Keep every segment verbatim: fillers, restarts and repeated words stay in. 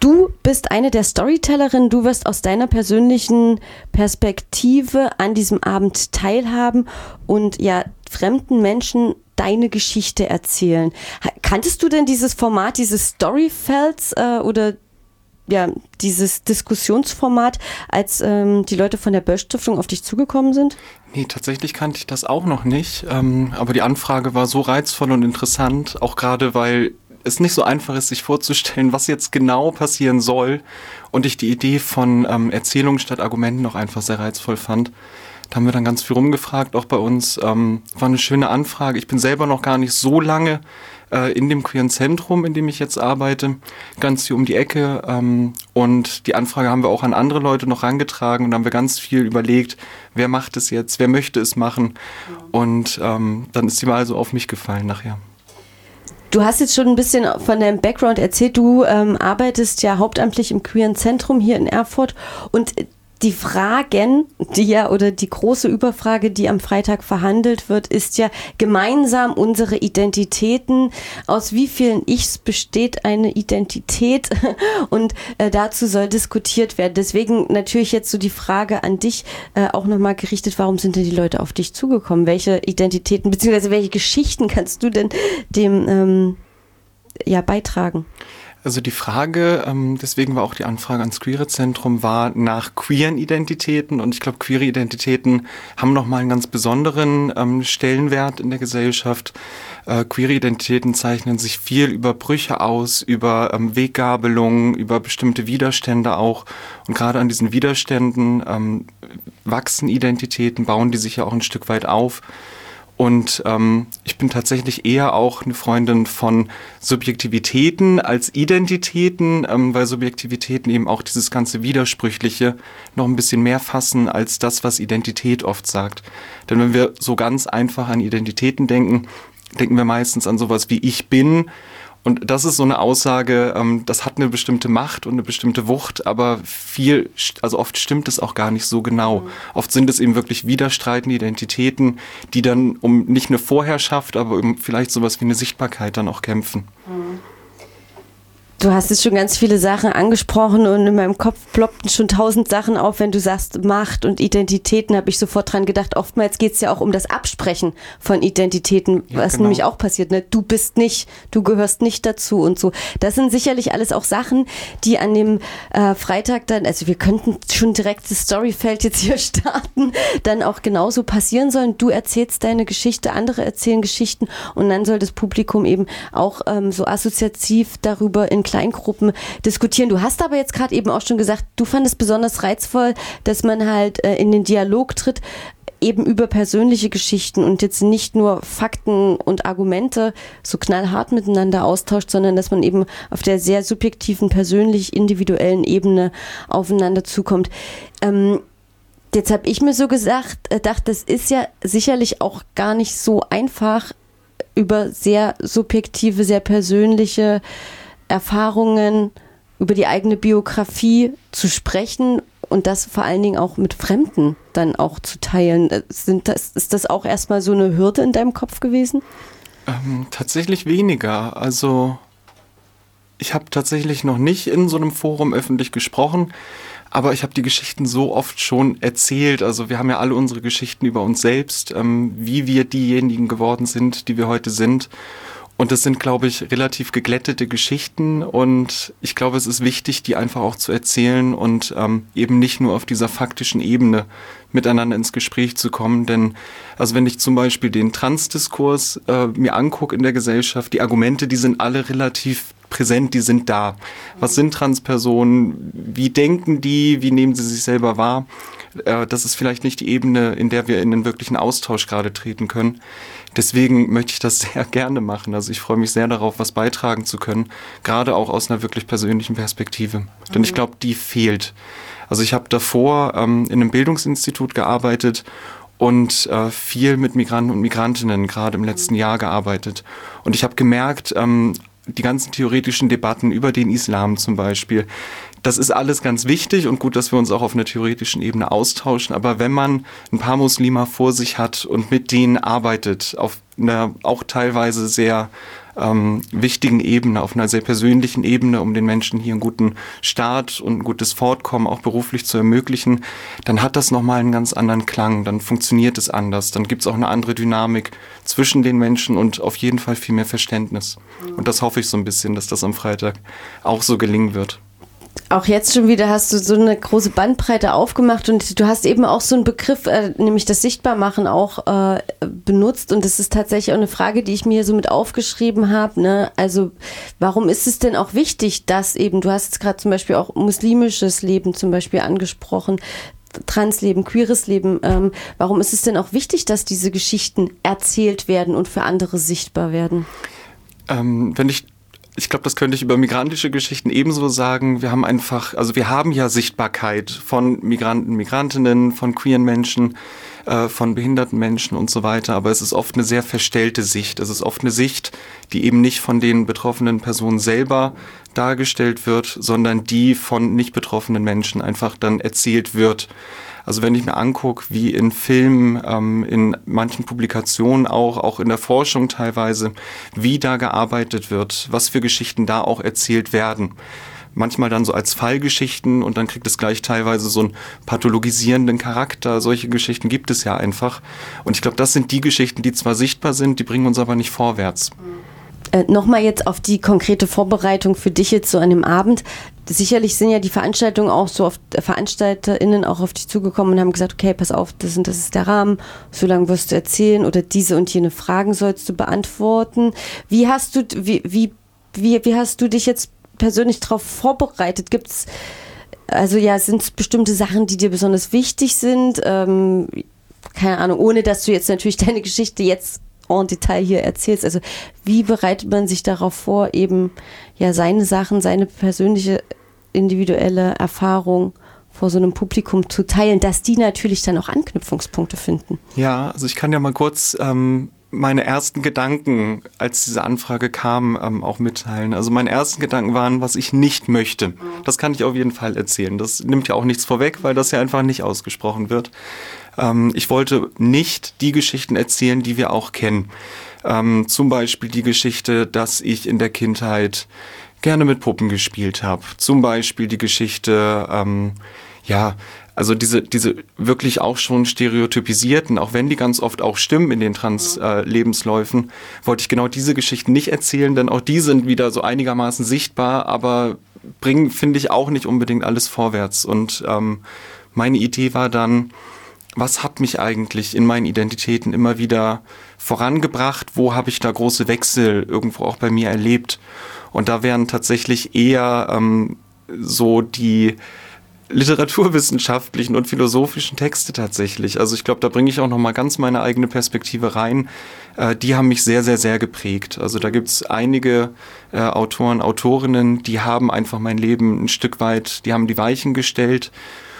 Du bist eine der Storytellerinnen, du wirst aus deiner persönlichen Perspektive an diesem Abend teilhaben und ja fremden Menschen deine Geschichte erzählen. Kanntest du denn dieses Format, dieses Storyfelds äh, oder ja, dieses Diskussionsformat, als ähm, die Leute von der Böll-Stiftung auf dich zugekommen sind? Nee, tatsächlich kannte ich das auch noch nicht, ähm, aber die Anfrage war so reizvoll und interessant, auch gerade weil es nicht so einfach ist, sich vorzustellen, was jetzt genau passieren soll und ich die Idee von ähm, Erzählung statt Argumenten noch einfach sehr reizvoll fand. Da haben wir dann ganz viel rumgefragt, auch bei uns. Ähm, war eine schöne Anfrage. Ich bin selber noch gar nicht so lange äh, in dem queeren Zentrum, in dem ich jetzt arbeite, ganz hier um die Ecke. Ähm, und die Anfrage haben wir auch an andere Leute noch herangetragen und haben wir ganz viel überlegt, wer macht es jetzt, wer möchte es machen. Und ähm, dann ist die Wahl so auf mich gefallen nachher. Du hast jetzt schon ein bisschen von deinem Background erzählt. Du ähm, arbeitest ja hauptamtlich im queeren Zentrum hier in Erfurt und die Fragen, die ja oder die große Überfrage, die am Freitag verhandelt wird, ist ja gemeinsam unsere Identitäten. Aus wie vielen Ichs besteht eine Identität? Und äh, dazu soll diskutiert werden. Deswegen natürlich jetzt so die Frage an dich äh, auch nochmal gerichtet, warum sind denn die Leute auf dich zugekommen? Welche Identitäten bzw. welche Geschichten kannst du denn dem ähm, ja beitragen? Also die Frage, ähm, deswegen war auch die Anfrage ans Queere Zentrum, war nach queeren Identitäten und ich glaube, queere Identitäten haben nochmal einen ganz besonderen ähm, Stellenwert in der Gesellschaft. Äh, queere Identitäten zeichnen sich viel über Brüche aus, über ähm, Weggabelungen, über bestimmte Widerstände auch und gerade an diesen Widerständen ähm, wachsen Identitäten, bauen die sich ja auch ein Stück weit auf. Und ähm, ich bin tatsächlich eher auch eine Freundin von Subjektivitäten als Identitäten, ähm, weil Subjektivitäten eben auch dieses ganze Widersprüchliche noch ein bisschen mehr fassen als das, was Identität oft sagt. Denn wenn wir so ganz einfach an Identitäten denken, denken wir meistens an sowas wie ich bin. Und das ist so eine Aussage, ähm, das hat eine bestimmte Macht und eine bestimmte Wucht, aber viel, also oft stimmt es auch gar nicht so genau. Mhm. Oft sind es eben wirklich widerstreitende Identitäten, die dann um nicht eine Vorherrschaft, aber um vielleicht sowas wie eine Sichtbarkeit dann auch kämpfen. Mhm. Du hast jetzt schon ganz viele Sachen angesprochen und in meinem Kopf ploppten schon tausend Sachen auf, wenn du sagst Macht und Identitäten, habe ich sofort dran gedacht. Oftmals geht es ja auch um das Absprechen von Identitäten, ja, was genau. nämlich auch passiert. Ne? Du bist nicht, du gehörst nicht dazu und so. Das sind sicherlich alles auch Sachen, die an dem äh, Freitag dann, also wir könnten schon direkt das Storyfeld jetzt hier starten, dann auch genauso passieren sollen. Du erzählst deine Geschichte, andere erzählen Geschichten und dann soll das Publikum eben auch ähm, so assoziativ darüber in Kleingruppen diskutieren. Du hast aber jetzt gerade eben auch schon gesagt, du fandest besonders reizvoll, dass man halt äh, in den Dialog tritt, eben über persönliche Geschichten und jetzt nicht nur Fakten und Argumente so knallhart miteinander austauscht, sondern dass man eben auf der sehr subjektiven, persönlich individuellen Ebene aufeinander zukommt. Ähm, jetzt habe ich mir so gesagt, äh, gedacht, das ist ja sicherlich auch gar nicht so einfach, über sehr subjektive, sehr persönliche Erfahrungen, über die eigene Biografie zu sprechen und das vor allen Dingen auch mit Fremden dann auch zu teilen. Sind das, ist das auch erstmal so eine Hürde in deinem Kopf gewesen? Ähm, tatsächlich weniger. Also ich habe tatsächlich noch nicht in so einem Forum öffentlich gesprochen, aber ich habe die Geschichten so oft schon erzählt. Also wir haben ja alle unsere Geschichten über uns selbst, ähm, wie wir diejenigen geworden sind, die wir heute sind. Und das sind, glaube ich, relativ geglättete Geschichten und ich glaube, es ist wichtig, die einfach auch zu erzählen und ähm, eben nicht nur auf dieser faktischen Ebene miteinander ins Gespräch zu kommen. Denn also wenn ich zum Beispiel den Transdiskurs äh, mir angucke in der Gesellschaft, die Argumente, die sind alle relativ präsent, die sind da. Was sind Transpersonen? Wie denken die? Wie nehmen sie sich selber wahr? Äh, das ist vielleicht nicht die Ebene, in der wir in einen wirklichen Austausch gerade treten können. Deswegen möchte ich das sehr gerne machen. Also ich freue mich sehr darauf, was beitragen zu können, gerade auch aus einer wirklich persönlichen Perspektive. Mhm. Denn ich glaube, die fehlt. Also ich habe davor ähm, in einem Bildungsinstitut gearbeitet und äh, viel mit Migranten und Migrantinnen gerade im letzten Jahr gearbeitet. Und ich habe gemerkt, ähm, die ganzen theoretischen Debatten über den Islam zum Beispiel, das ist alles ganz wichtig und gut, dass wir uns auch auf einer theoretischen Ebene austauschen. Aber wenn man ein paar Muslime vor sich hat und mit denen arbeitet, auf einer auch teilweise sehr ähm, wichtigen Ebene, auf einer sehr persönlichen Ebene, um den Menschen hier einen guten Start und ein gutes Fortkommen auch beruflich zu ermöglichen, dann hat das nochmal einen ganz anderen Klang, dann funktioniert es anders, dann gibt es auch eine andere Dynamik zwischen den Menschen und auf jeden Fall viel mehr Verständnis. Und das hoffe ich so ein bisschen, dass das am Freitag auch so gelingen wird. Auch jetzt schon wieder hast du so eine große Bandbreite aufgemacht und du hast eben auch so einen Begriff, äh, nämlich das Sichtbarmachen auch äh, benutzt und das ist tatsächlich auch eine Frage, die ich mir so mit aufgeschrieben habe. Ne? Also warum ist es denn auch wichtig, dass eben, du hast jetzt gerade zum Beispiel auch muslimisches Leben zum Beispiel angesprochen, Transleben, queeres Leben, ähm, warum ist es denn auch wichtig, dass diese Geschichten erzählt werden und für andere sichtbar werden? Ähm, wenn ich Ich glaube, das könnte ich über migrantische Geschichten ebenso sagen. Wir haben einfach, also wir haben ja Sichtbarkeit von Migranten, Migrantinnen, von queeren Menschen, äh, von behinderten Menschen und so weiter. Aber es ist oft eine sehr verstellte Sicht. Es ist oft eine Sicht, die eben nicht von den betroffenen Personen selber dargestellt wird, sondern die von nicht betroffenen Menschen einfach dann erzählt wird. Also wenn ich mir angucke, wie in Filmen, ähm, in manchen Publikationen auch, auch in der Forschung teilweise, wie da gearbeitet wird, was für Geschichten da auch erzählt werden. Manchmal dann so als Fallgeschichten und dann kriegt es gleich teilweise so einen pathologisierenden Charakter. Solche Geschichten gibt es ja einfach. Und ich glaube, das sind die Geschichten, die zwar sichtbar sind, die bringen uns aber nicht vorwärts. Äh, Nochmal jetzt auf die konkrete Vorbereitung für dich jetzt so an dem Abend. Sicherlich sind ja die Veranstaltungen auch so oft, äh, VeranstalterInnen auch auf dich zugekommen und haben gesagt, okay, pass auf, das, und das ist der Rahmen, so lange wirst du erzählen oder diese und jene Fragen sollst du beantworten. Wie hast du, wie, wie, wie, wie hast du dich jetzt persönlich darauf vorbereitet? Gibt's, also ja, sind es bestimmte Sachen, die dir besonders wichtig sind? Ähm, keine Ahnung, ohne dass du jetzt natürlich deine Geschichte jetzt en Detail hier erzählst. Also wie bereitet man sich darauf vor, eben ja seine Sachen, seine persönliche individuelle Erfahrung vor so einem Publikum zu teilen, dass die natürlich dann auch Anknüpfungspunkte finden? Ja, also ich kann ja mal kurz ähm, meine ersten Gedanken, als diese Anfrage kam, ähm, auch mitteilen. Also meine ersten Gedanken waren, was ich nicht möchte. Das kann ich auf jeden Fall erzählen. Das nimmt ja auch nichts vorweg, weil das ja einfach nicht ausgesprochen wird. Ähm, ich wollte nicht die Geschichten erzählen, die wir auch kennen. Ähm, zum Beispiel die Geschichte, dass ich in der Kindheit gerne mit Puppen gespielt habe. Zum Beispiel die Geschichte, ähm, ja, also diese, diese wirklich auch schon stereotypisierten, auch wenn die ganz oft auch stimmen in den Trans-Lebensläufen, äh, wollte ich genau diese Geschichten nicht erzählen, denn auch die sind wieder so einigermaßen sichtbar, aber bringen, finde ich, auch nicht unbedingt alles vorwärts. Und ähm, meine Idee war dann, was hat mich eigentlich in meinen Identitäten immer wieder vorangebracht? Wo habe ich da große Wechsel irgendwo auch bei mir erlebt? Und da wären tatsächlich eher ähm, so die literaturwissenschaftlichen und philosophischen Texte tatsächlich. Also ich glaube, da bringe ich auch nochmal ganz meine eigene Perspektive rein. Äh, die haben mich sehr, sehr, sehr geprägt. Also da gibt es einige äh, Autoren, Autorinnen, die haben einfach mein Leben ein Stück weit, die haben die Weichen gestellt.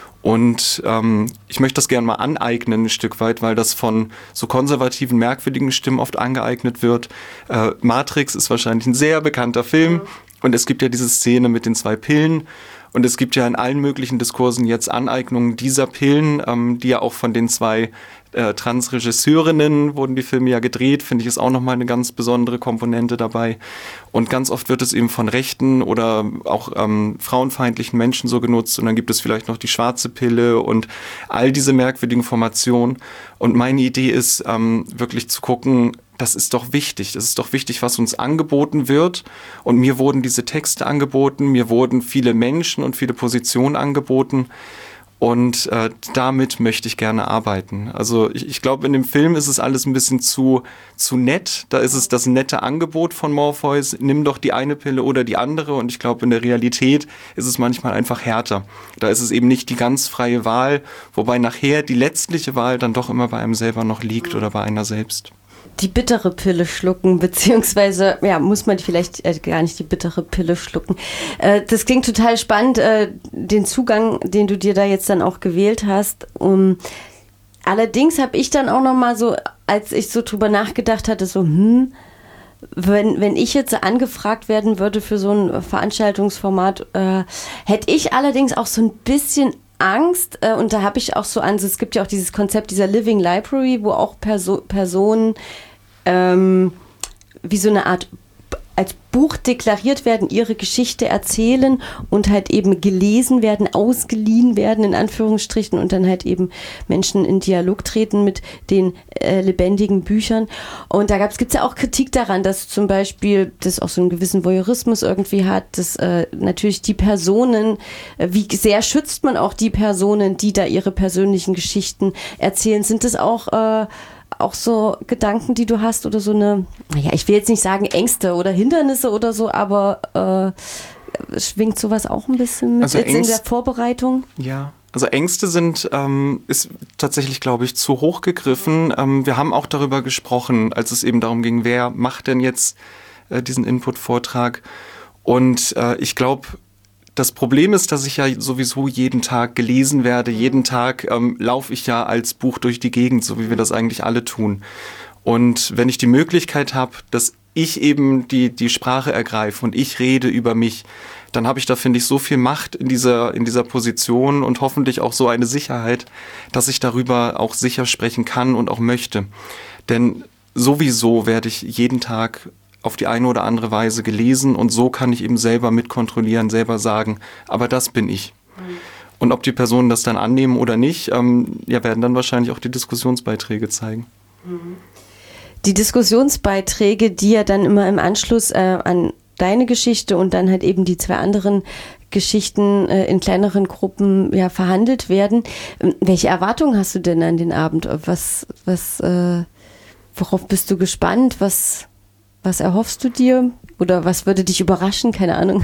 Und ähm, ich möchte das gerne mal aneignen ein Stück weit, weil das von so konservativen, merkwürdigen Stimmen oft angeeignet wird. Äh, Matrix ist wahrscheinlich ein sehr bekannter Film. Mhm. Und es gibt ja diese Szene mit den zwei Pillen. Und es gibt ja in allen möglichen Diskursen jetzt Aneignungen dieser Pillen, ähm, die ja auch von den zwei äh, Transregisseurinnen wurden die Filme ja gedreht, finde ich, ist auch nochmal eine ganz besondere Komponente dabei. Und ganz oft wird es eben von rechten oder auch ähm, frauenfeindlichen Menschen so genutzt und dann gibt es vielleicht noch die schwarze Pille und all diese merkwürdigen Formationen. Und meine Idee ist, ähm, wirklich zu gucken, das ist doch wichtig. Das ist doch wichtig, was uns angeboten wird. Und mir wurden diese Texte angeboten, mir wurden viele Menschen und viele Positionen angeboten. Und äh, damit möchte ich gerne arbeiten. Also ich, ich glaube, in dem Film ist es alles ein bisschen zu, zu nett. Da ist es das nette Angebot von Morpheus, nimm doch die eine Pille oder die andere. Und ich glaube, in der Realität ist es manchmal einfach härter. Da ist es eben nicht die ganz freie Wahl, wobei nachher die letztliche Wahl dann doch immer bei einem selber noch liegt oder bei einer selbst. Die bittere Pille schlucken, beziehungsweise, ja, muss man vielleicht äh, gar nicht die bittere Pille schlucken. Äh, das klingt total spannend, äh, den Zugang, den du dir da jetzt dann auch gewählt hast. Um, allerdings habe ich dann auch nochmal so, als ich so drüber nachgedacht hatte, so, hm, wenn, wenn ich jetzt angefragt werden würde für so ein Veranstaltungsformat, äh, hätte ich allerdings auch so ein bisschen Angst, äh, und da habe ich auch so an, es gibt ja auch dieses Konzept dieser Living Library, wo auch Perso- Personen ähm, wie so eine Art als Buch deklariert werden, ihre Geschichte erzählen und halt eben gelesen werden, ausgeliehen werden, in Anführungsstrichen, und dann halt eben Menschen in Dialog treten mit den äh, lebendigen Büchern. Und da gibt es ja auch Kritik daran, dass zum Beispiel das auch so einen gewissen Voyeurismus irgendwie hat, dass äh, natürlich die Personen, äh, wie sehr schützt man auch die Personen, die da ihre persönlichen Geschichten erzählen? Sind das auch äh, auch so Gedanken, die du hast, oder so eine, naja, ich will jetzt nicht sagen Ängste oder Hindernisse oder so, aber äh, schwingt sowas auch ein bisschen mit also jetzt Ängst, in der Vorbereitung? Ja, also Ängste sind, ähm, ist tatsächlich, glaube ich, zu hoch gegriffen. Ähm, wir haben auch darüber gesprochen, als es eben darum ging, wer macht denn jetzt äh, diesen Input-Vortrag. Und äh, ich glaube, das Problem ist, dass ich ja sowieso jeden Tag gelesen werde. Jeden Tag ähm, laufe ich ja als Buch durch die Gegend, so wie wir das eigentlich alle tun. Und wenn ich die Möglichkeit habe, dass ich eben die, die Sprache ergreife und ich rede über mich, dann habe ich da, finde ich, so viel Macht in dieser, in dieser Position und hoffentlich auch so eine Sicherheit, dass ich darüber auch sicher sprechen kann und auch möchte. Denn sowieso werde ich jeden Tag auf die eine oder andere Weise gelesen und so kann ich eben selber mitkontrollieren, selber sagen, aber das bin ich. Mhm. Und ob die Personen das dann annehmen oder nicht, ähm, ja, werden dann wahrscheinlich auch die Diskussionsbeiträge zeigen. Die Diskussionsbeiträge, die ja dann immer im Anschluss äh, an deine Geschichte und dann halt eben die zwei anderen Geschichten äh, in kleineren Gruppen ja verhandelt werden. Welche Erwartungen hast du denn an den Abend? Was, was, äh, worauf bist du gespannt? Was Was erhoffst du dir? Oder was würde dich überraschen? Keine Ahnung.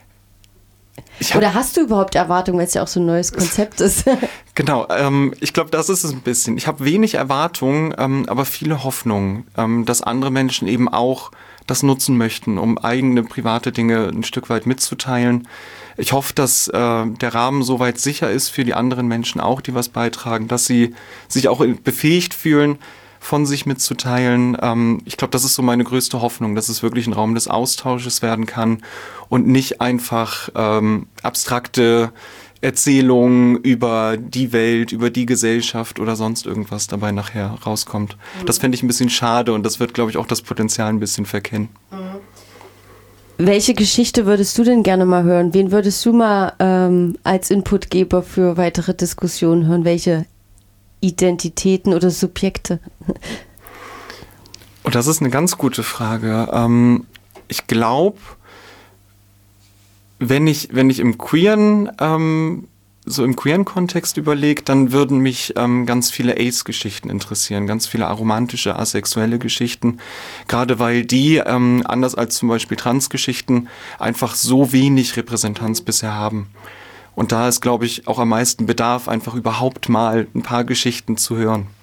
Oder hast du überhaupt Erwartungen, weil es ja auch so ein neues Konzept ist? Genau, ähm, ich glaube, das ist es ein bisschen. Ich habe wenig Erwartungen, ähm, aber viele Hoffnungen, ähm, dass andere Menschen eben auch das nutzen möchten, um eigene private Dinge ein Stück weit mitzuteilen. Ich hoffe, dass äh, der Rahmen soweit sicher ist für die anderen Menschen auch, die was beitragen, dass sie sich auch befähigt fühlen, von sich mitzuteilen. Ähm, ich glaube, das ist so meine größte Hoffnung, dass es wirklich ein Raum des Austausches werden kann und nicht einfach ähm, abstrakte Erzählungen über die Welt, über die Gesellschaft oder sonst irgendwas dabei nachher rauskommt. Mhm. Das fände ich ein bisschen schade und das wird, glaube ich, auch das Potenzial ein bisschen verkennen. Mhm. Welche Geschichte würdest du denn gerne mal hören? Wen würdest du mal ähm, als Inputgeber für weitere Diskussionen hören? Welche Identitäten oder Subjekte? Und das ist eine ganz gute Frage. Ähm, ich glaube, wenn ich, wenn ich im queeren, ähm, so im queeren Kontext überlege, dann würden mich ähm, ganz viele Ace-Geschichten interessieren, ganz viele aromantische, asexuelle Geschichten, gerade weil die, ähm, anders als zum Beispiel Trans-Geschichten, einfach so wenig Repräsentanz bisher haben. Und da ist, glaube ich, auch am meisten Bedarf, einfach überhaupt mal ein paar Geschichten zu hören.